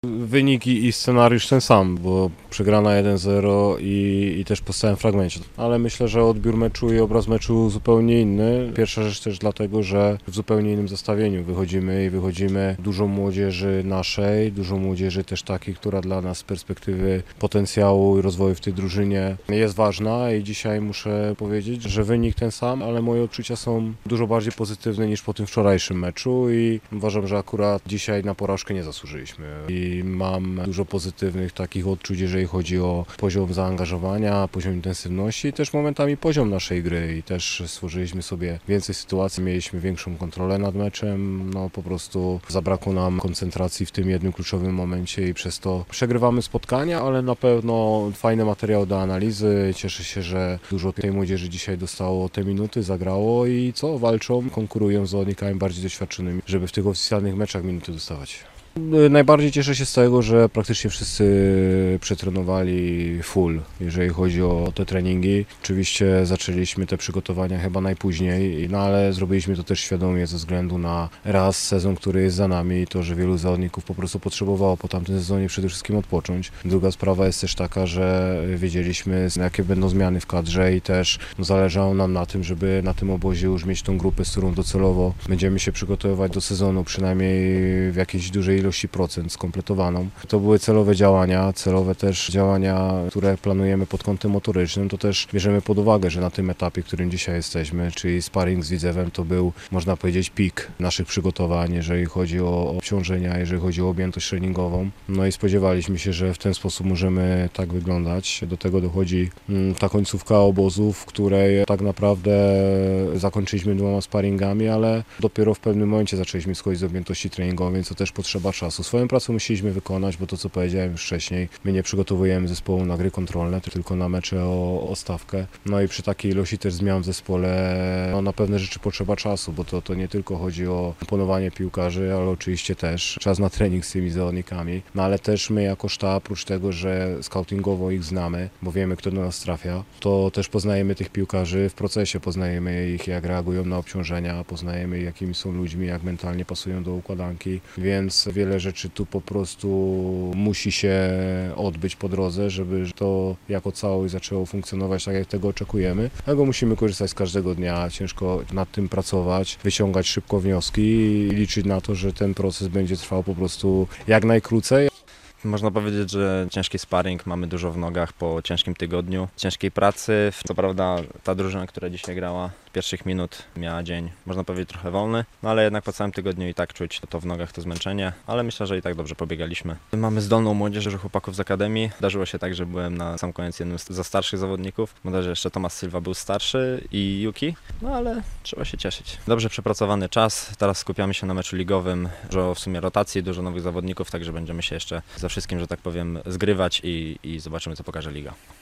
Wynik i scenariusz ten sam, bo przegrana 1-0 i też po stałym fragmencie. Ale myślę, że odbiór meczu i obraz meczu zupełnie inny. Pierwsza rzecz też dlatego, że w zupełnie innym zestawieniu wychodzimy dużo młodzieży naszej, dużo młodzieży też takiej, która dla nas z perspektywy potencjału i rozwoju w tej drużynie jest ważna i dzisiaj muszę powiedzieć, że wynik ten sam, ale moje odczucia są dużo bardziej pozytywne niż po tym wczorajszym meczu i uważam, że akurat dzisiaj na porażkę nie zasłużyliśmy. I mam dużo pozytywnych takich odczuć, jeżeli chodzi o poziom zaangażowania, poziom intensywności i też momentami poziom naszej gry i też stworzyliśmy sobie więcej sytuacji, mieliśmy większą kontrolę nad meczem, no po prostu zabrakło nam koncentracji w tym jednym kluczowym momencie i przez to przegrywamy spotkania, ale na pewno fajny materiał do analizy, cieszę się, że dużo tej młodzieży dzisiaj dostało te minuty, zagrało i walczą, konkurują z zawodnikami bardziej doświadczonymi, żeby w tych oficjalnych meczach minuty dostawać. Najbardziej cieszę się z tego, że praktycznie wszyscy przetrenowali full, jeżeli chodzi o te treningi. Oczywiście zaczęliśmy te przygotowania chyba najpóźniej, no ale zrobiliśmy to też świadomie ze względu na sezon, który jest za nami i to, że wielu zawodników po prostu potrzebowało po tamtym sezonie przede wszystkim odpocząć. Druga sprawa jest też taka, że wiedzieliśmy, jakie będą zmiany w kadrze i też zależało nam na tym, żeby na tym obozie już mieć tą grupę, z którą docelowo będziemy się przygotowywać do sezonu, przynajmniej w jakiejś dużej ilości procent skompletowaną. To były celowe działania, które planujemy pod kątem motorycznym, to też bierzemy pod uwagę, że na tym etapie, w którym dzisiaj jesteśmy, czyli sparring z Widzewem, to był, można powiedzieć, pik naszych przygotowań, jeżeli chodzi o obciążenia, jeżeli chodzi o objętość treningową. No i spodziewaliśmy się, że w ten sposób możemy tak wyglądać. Do tego dochodzi ta końcówka obozu, w której tak naprawdę zakończyliśmy 2 sparingami, ale dopiero w pewnym momencie zaczęliśmy schodzić z objętości treningowej, więc to też potrzeba czasu. Swoją pracę musieliśmy wykonać, bo to, co powiedziałem już wcześniej, my nie przygotowujemy zespołu na gry kontrolne, tylko na mecze o stawkę. No i przy takiej ilości też zmian w zespole, no na pewne rzeczy potrzeba czasu, bo to nie tylko chodzi o komponowanie piłkarzy, ale oczywiście też czas na trening z tymi zawodnikami. No ale też my jako sztab, oprócz tego, że scoutingowo ich znamy, bo wiemy, kto do nas trafia, to też poznajemy tych piłkarzy w procesie, poznajemy ich, jak reagują na obciążenia, poznajemy ich, jakimi są ludźmi, jak mentalnie pasują do układanki, więc wiele rzeczy tu po prostu musi się odbyć po drodze, żeby to jako całość zaczęło funkcjonować tak, jak tego oczekujemy. Dlatego musimy korzystać z każdego dnia, ciężko nad tym pracować, wyciągać szybko wnioski i liczyć na to, że ten proces będzie trwał po prostu jak najkrócej. Można powiedzieć, że ciężki sparring mamy dużo w nogach po ciężkim tygodniu, ciężkiej pracy. Co prawda ta drużyna, która dzisiaj grała, pierwszych minut miała dzień, można powiedzieć, trochę wolny, no ale jednak po całym tygodniu i tak czuć to w nogach, to zmęczenie, ale myślę, że i tak dobrze pobiegaliśmy. Mamy zdolną młodzież, chłopaków z Akademii. Zdarzyło się tak, że byłem na sam koniec jednym ze starszych zawodników. Myślę, że jeszcze Tomasz Silva był starszy i Yuki, no ale trzeba się cieszyć. Dobrze przepracowany czas, teraz skupiamy się na meczu ligowym, dużo w sumie rotacji, dużo nowych zawodników, także będziemy się jeszcze ze wszystkim, że tak powiem, zgrywać i zobaczymy, co pokaże liga.